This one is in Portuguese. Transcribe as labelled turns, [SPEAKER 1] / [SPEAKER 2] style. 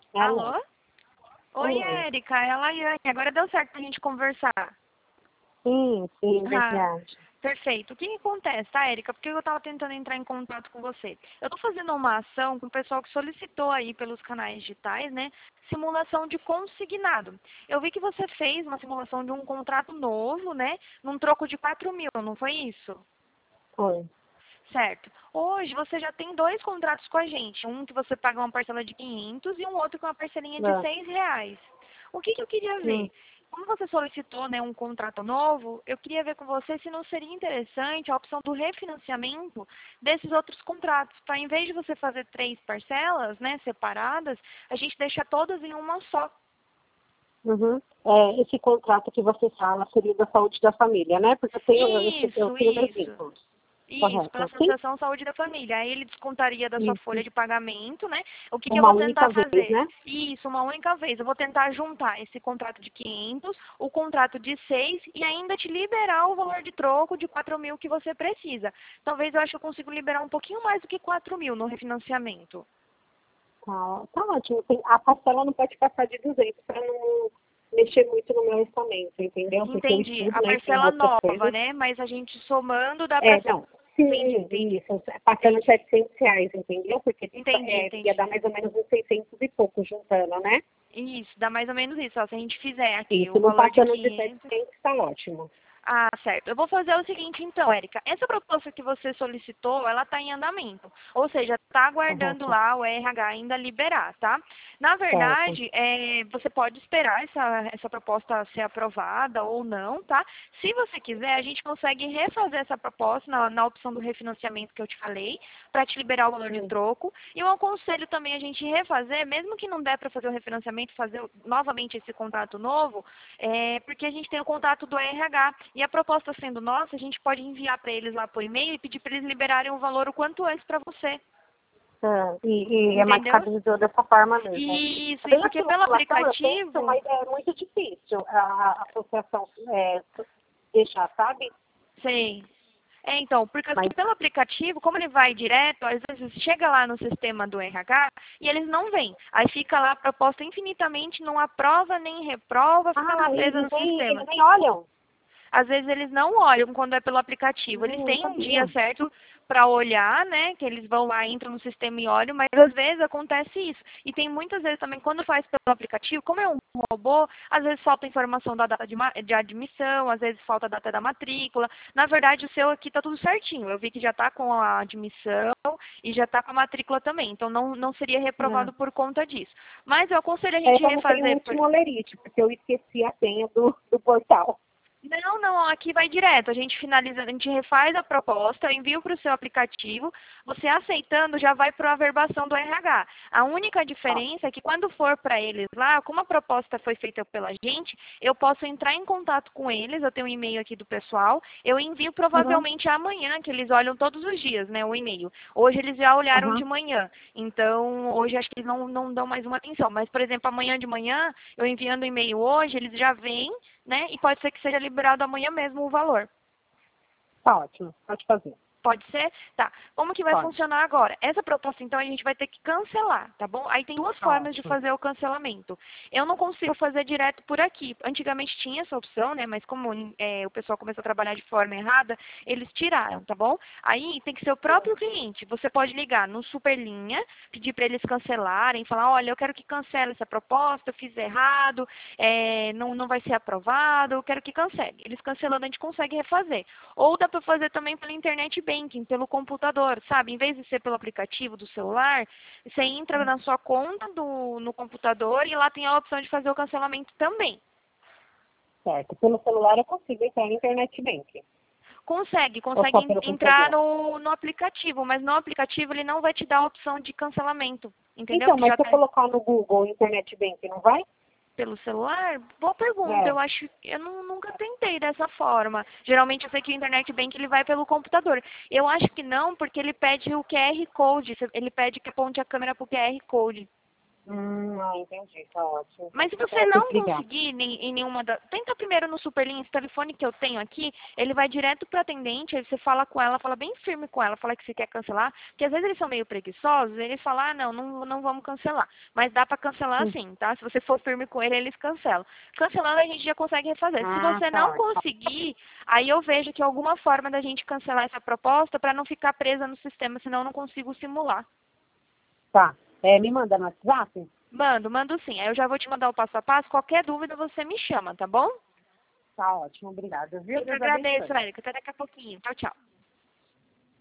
[SPEAKER 1] Alô?
[SPEAKER 2] Alô? Oi,
[SPEAKER 1] Oi.
[SPEAKER 2] Érica, é a Laiane. Agora deu certo pra gente conversar.
[SPEAKER 1] Sim,
[SPEAKER 2] Ah,
[SPEAKER 1] verdade.
[SPEAKER 2] perfeito. O que que acontece, tá, Érica? Porque eu tava tentando entrar em contato com você. Eu tô fazendo uma ação com o pessoal que solicitou aí pelos canais digitais, né? Simulação de consignado. Eu vi que você fez uma simulação de um contrato novo, né? Num troco de 4.000, não foi isso?
[SPEAKER 1] Foi.
[SPEAKER 2] Certo. Hoje você já tem dois contratos com a gente. Um que você paga uma parcela de 500 e um outro com uma parcelinha de
[SPEAKER 1] Ah,
[SPEAKER 2] R$ 6. O que que eu queria
[SPEAKER 1] hum,
[SPEAKER 2] ver? Como você solicitou, né, um contrato novo, eu queria ver com você se não seria interessante a opção do refinanciamento desses outros contratos, para em vez de você fazer três parcelas, né, separadas, a gente deixa todas em uma só.
[SPEAKER 1] uhum. Esse contrato que você fala seria da saúde da família, né? Porque eu
[SPEAKER 2] Isso,
[SPEAKER 1] tenho dois
[SPEAKER 2] isso.
[SPEAKER 1] vínculos.
[SPEAKER 2] Isso, pela
[SPEAKER 1] Correto. Sim?
[SPEAKER 2] Associação Saúde da Família. Aí ele descontaria da sua folha
[SPEAKER 1] Isso.
[SPEAKER 2] de pagamento, né? O que que eu
[SPEAKER 1] Uma
[SPEAKER 2] vou
[SPEAKER 1] única
[SPEAKER 2] tentar
[SPEAKER 1] vez,
[SPEAKER 2] fazer?
[SPEAKER 1] né?
[SPEAKER 2] Isso, uma única vez. Eu vou tentar juntar esse contrato de 500, o contrato de 6 e ainda te liberar o valor de troco de 4.000 que você precisa. Talvez eu acho que eu consigo liberar um pouquinho mais do que 4.000 no refinanciamento.
[SPEAKER 1] Tá ótimo. A parcela não pode passar de 200 para não mexer muito no meu orçamento, entendeu? Porque eu
[SPEAKER 2] Entendi.
[SPEAKER 1] estudo,
[SPEAKER 2] A
[SPEAKER 1] né? Tem
[SPEAKER 2] parcela
[SPEAKER 1] outras
[SPEAKER 2] nova,
[SPEAKER 1] coisas.
[SPEAKER 2] né? Mas a gente somando dá pra...
[SPEAKER 1] Não.
[SPEAKER 2] Entendi,
[SPEAKER 1] Sim,
[SPEAKER 2] entendi.
[SPEAKER 1] isso. Passando
[SPEAKER 2] Entendi.
[SPEAKER 1] R$ 700, entendeu? Porque
[SPEAKER 2] Entendi,
[SPEAKER 1] ia
[SPEAKER 2] entendi.
[SPEAKER 1] dar mais ou menos uns 600 e pouco juntando, né?
[SPEAKER 2] Isso, dá mais ou menos isso. Ó, se a gente fizer aqui o
[SPEAKER 1] Isso, não
[SPEAKER 2] valor de
[SPEAKER 1] passando de
[SPEAKER 2] 500.
[SPEAKER 1] 700, tá ótimo.
[SPEAKER 2] Ah, certo. Eu vou fazer o seguinte então, Érica. Essa proposta que você solicitou, ela está em andamento. Ou seja, está aguardando
[SPEAKER 1] Correto.
[SPEAKER 2] lá o RH ainda liberar, tá? Na
[SPEAKER 1] Certo.
[SPEAKER 2] verdade, você pode esperar essa proposta ser aprovada ou não, tá? Se você quiser, a gente consegue refazer essa proposta na opção do refinanciamento que eu te falei, para te liberar o valor de
[SPEAKER 1] Hum.
[SPEAKER 2] troco. E eu aconselho também a gente refazer, mesmo que não der para fazer o refinanciamento, fazer novamente esse contrato novo, porque a gente tem o contato do RH. E a proposta sendo nossa, a gente pode enviar para eles lá por e-mail e pedir para eles liberarem o valor o quanto antes para você.
[SPEAKER 1] E é mais
[SPEAKER 2] Entendeu?
[SPEAKER 1] cabível dessa forma mesmo.
[SPEAKER 2] Isso, e
[SPEAKER 1] Bem a
[SPEAKER 2] porque pelo
[SPEAKER 1] simulação eu penso,
[SPEAKER 2] aplicativo,
[SPEAKER 1] mas é muito difícil a associação deixar, sabe?
[SPEAKER 2] sei. Então, porque
[SPEAKER 1] Mas,
[SPEAKER 2] pelo aplicativo, como ele vai direto, às vezes chega lá no sistema do RH e eles não vêm. Aí fica lá a proposta infinitamente, não aprova nem reprova, fica lá presa no sistema.
[SPEAKER 1] eles nem olham.
[SPEAKER 2] Às vezes eles não olham quando é pelo aplicativo. Eles
[SPEAKER 1] Não
[SPEAKER 2] têm um dia
[SPEAKER 1] sabia.
[SPEAKER 2] certo para olhar, né? Que eles vão lá, entram no sistema e olham, mas às vezes acontece isso. E tem muitas vezes também, quando faz pelo aplicativo, como é um robô, às vezes falta informação da data de admissão, às vezes falta a data da matrícula. Na verdade, o seu aqui está tudo certinho. Eu vi que já está com a admissão e já está com a matrícula também. Então não seria reprovado por conta disso. Mas eu aconselho a gente
[SPEAKER 1] Só não tem o
[SPEAKER 2] refazer.
[SPEAKER 1] último olerite, porque eu esqueci a senha do portal.
[SPEAKER 2] Não, não, aqui vai direto. A gente finaliza, a gente refaz a proposta, eu envio para o seu aplicativo, você aceitando já vai para a averbação do RH. A única
[SPEAKER 1] Ó,
[SPEAKER 2] diferença é que quando for para eles lá, como a proposta foi feita pela gente, eu posso entrar em contato com eles, eu tenho um e-mail aqui do pessoal, eu envio
[SPEAKER 1] uhum,
[SPEAKER 2] provavelmente amanhã, que eles olham todos os dias, né, o e-mail. Hoje eles já olharam de
[SPEAKER 1] uhum.
[SPEAKER 2] manhã, então hoje acho que eles não dão mais uma atenção. Mas, por exemplo, amanhã de manhã, eu enviando o e-mail hoje, eles já vêm, né? E pode ser que seja liberado amanhã mesmo o valor.
[SPEAKER 1] Tá ótimo, pode fazer.
[SPEAKER 2] Pode ser? Tá. Como que vai
[SPEAKER 1] Pode.
[SPEAKER 2] funcionar agora? Essa proposta, então, a gente vai ter que cancelar, tá bom? Aí tem duas
[SPEAKER 1] Tá
[SPEAKER 2] formas de
[SPEAKER 1] ótimo.
[SPEAKER 2] fazer o cancelamento. Eu não consigo fazer direto por aqui. Antigamente tinha essa opção, né? Mas como o pessoal começou a trabalhar de forma errada, eles tiraram, tá bom? Aí tem que ser o próprio cliente. Você pode ligar no Superlinha, pedir para eles cancelarem, falar, olha, eu quero que cancele essa proposta, eu fiz errado, não vai ser aprovado, eu quero que cancele. Eles cancelando, a gente consegue refazer. Ou dá para fazer também pela internet banking, pelo computador, sabe? Em vez de ser pelo aplicativo do celular, você entra na sua conta no computador e lá tem a opção de fazer o cancelamento também.
[SPEAKER 1] Certo. Pelo celular eu consigo entrar na internet bank.
[SPEAKER 2] Consegue,
[SPEAKER 1] Ou só
[SPEAKER 2] consegue
[SPEAKER 1] pelo
[SPEAKER 2] entrar
[SPEAKER 1] computador?
[SPEAKER 2] no aplicativo, mas no aplicativo ele não vai te dar a opção de cancelamento, entendeu?
[SPEAKER 1] Então,
[SPEAKER 2] Porque
[SPEAKER 1] mas
[SPEAKER 2] já
[SPEAKER 1] se eu
[SPEAKER 2] está
[SPEAKER 1] colocar no Google internet bank, não vai?
[SPEAKER 2] pelo celular? Boa pergunta.
[SPEAKER 1] É.
[SPEAKER 2] Eu acho, eu nunca tentei dessa forma. Geralmente eu sei que o internet bank ele vai pelo computador. Eu acho que não, porque ele pede o QR Code. Ele pede que aponte a câmera para o QR Code.
[SPEAKER 1] Entendi, tá ótimo.
[SPEAKER 2] Mas se você não
[SPEAKER 1] Obrigada.
[SPEAKER 2] conseguir em nenhuma da... Tenta primeiro no Superlinha, esse telefone que eu tenho aqui, ele vai direto para atendente, aí você fala com ela, fala bem firme com ela, fala que você quer cancelar, porque às vezes eles são meio preguiçosos, eles falam, não vamos cancelar. Mas dá para cancelar sim, tá? Se você for firme com ele, eles cancelam. Cancelando, a gente já consegue refazer. Se você
[SPEAKER 1] Tá
[SPEAKER 2] não
[SPEAKER 1] ótimo.
[SPEAKER 2] conseguir, aí eu vejo que alguma forma da gente cancelar essa proposta para não ficar presa no sistema, senão eu não consigo simular.
[SPEAKER 1] Tá. Me manda no WhatsApp?
[SPEAKER 2] Mando sim. Aí eu já vou te mandar o passo a passo. Qualquer dúvida você me chama, tá bom?
[SPEAKER 1] Tá ótimo, obrigada, viu?
[SPEAKER 2] Eu que
[SPEAKER 1] Deus
[SPEAKER 2] agradeço,
[SPEAKER 1] abençoe.
[SPEAKER 2] Érica. Até daqui a pouquinho. Tchau, tchau.